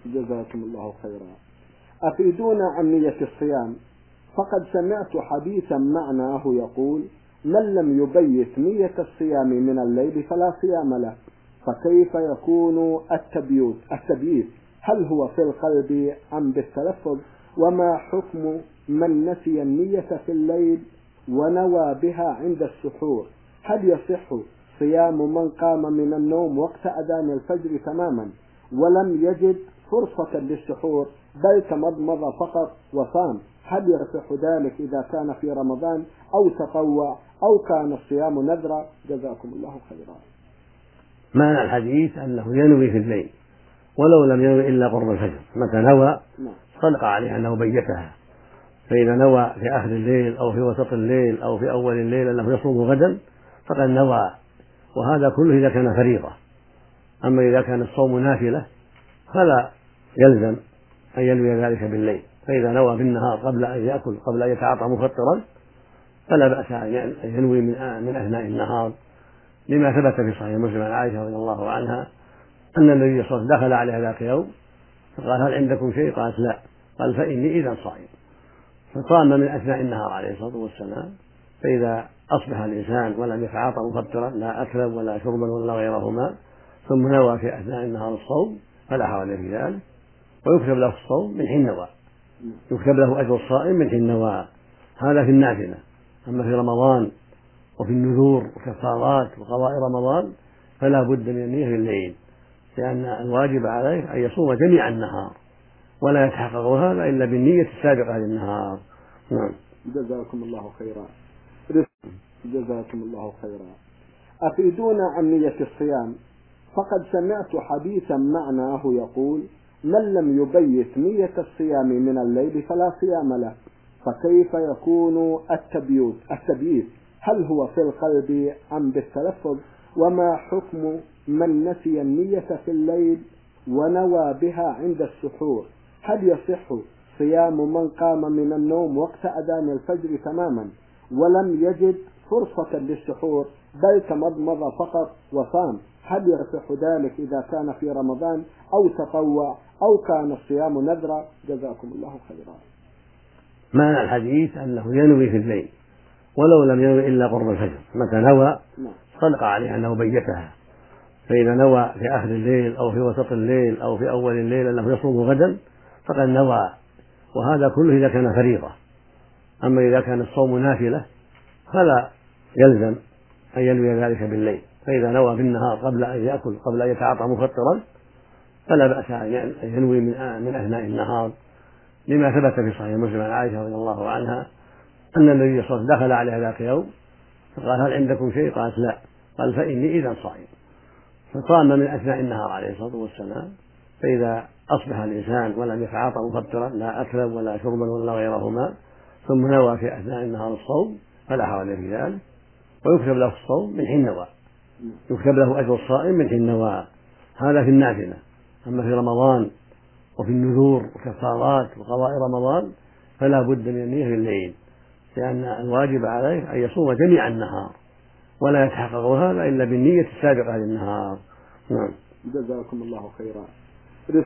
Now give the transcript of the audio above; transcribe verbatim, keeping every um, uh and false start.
جزاكم الله خيرا. أفيدونا عن نية الصيام، فقد سمعت حديثا معناه يقول: من لم يبيت نية الصيام من الليل فلا صيام له، فكيف يكون التبييت التبييت هل هو في القلب أم بالتلفظ؟ وما حكم من نسي النية في الليل ونوى بها عند السحور؟ هل يصح صيام من قام من النوم وقت أذان الفجر تماما ولم يجد فرصة للسحور بل تمضمض فقط وصام؟ هل يصح ذلك إذا كان في رمضان أو تطوع أو كان الصيام نذرا؟ جزاكم الله خيرا. معنى الحديث أنه ينوي في الليل ولو لم ينوي إلا قرب الفجر، متى نوى صدق عليه أنه بيتها، فإذا نوى في آخر الليل أو في وسط الليل أو في أول الليل أنه يصوم غدا فقد نوى، وهذا كله إذا كان فريضة. أما إذا كان الصوم نافلة فلا يلزم أن ينوي ذلك بالليل، فإذا نوى بالنهار قبل أن يأكل قبل أن يتعاطى مفطرا فلا بأس أن ينوي من أثناء النهار، لما ثبت في صحيح مسلم عن عائشة رضي الله عنها أن النبي صلى الله عليه وسلم دخل عليها ذاك يوم فقال: هل عندكم شيء؟ قالت: لا. قال: فإني إذا صائم. فصام من أثناء النهار عليه الصلاة والسلام، فإذا أصبح الإنسان ولم يتعاطى مفطرا لا أكلا ولا شربا ولا غيرهما ثم نوى في أثناء النهار الصوم فلا حرج في ذلك، ويكتب له الصوم من حين نوى، يكتب له أجر الصائم من حين نوى. هذا في النافلة. أما في رمضان وفي النذور وكفارات وقضاء رمضان فلا بد من النية في الليل، لأن الواجب عليه أن يصوم جميع النهار ولا يتحقق هذا إلا بالنية السابقة للنهار. نعم. جزاكم الله خيرا. جزاكم الله خيرا. أفيدونا عن نية الصيام، فقد سمعت حديثا معناه يقول: من لم يبيت نية الصيام من الليل فلا صيام له، فكيف يكون التبييت التبييت هل هو في القلب أم بالتلفظ؟ وما حكم من نسي النية في الليل ونوى بها عند السحور؟ هل يصح صيام من قام من النوم وقت أذان الفجر تماما ولم يجد فرصة للسحور بل تمضمض فقط وصام؟ هل يصح ذلك إذا كان في رمضان أو تطوع أو كان الصيام نذرا؟ جزاكم الله خيرا. معنى الحديث أنه ينوي في الليل ولو لم ينوي إلا قرب الفجر، متى نوى صدق عليه أنه بيتها، فإذا نوى في آخر الليل أو في وسط الليل أو في أول الليل أنه يصوم غدا فقد نوى، وهذا كله إذا كان فريضة. أما إذا كان الصوم نافلة فلا يلزم أن ينوي ذلك بالليل، فإذا نوى بالنهار قبل أن يأكل قبل أن يتعاطى مفطرا فلا بأس أن ينوي من أثناء النهار، لما ثبت في صحيح مسلم عن عائشة رضي الله عنها أن النبي صلى الله عليه وسلم دخل عليها ذاك يوم فقال: هل عندكم شيء؟ قالت: لا. قال: فإني إذا صائم. فصام من أثناء النهار عليه الصلاة والسلام، فإذا أصبح الإنسان ولم يتعاطى مفطرا لا أكلا ولا شربا ولا غيرهما ثم نوى في أثناء النهار الصوم فلا حرج في ذلك، ويكتب له الصوم من حين نوى، يكتب له أجر الصائم من حين نوى. هذا في النافلة. أما في رمضان وفي النذور وكفارات وقضاء رمضان فلا بد من النية في الليل، لأن الواجب عليه أن يصوم جميع النهار ولا يتحقق هذا إلا بالنية السابقة للنهار. نعم. جزاكم الله خيرا.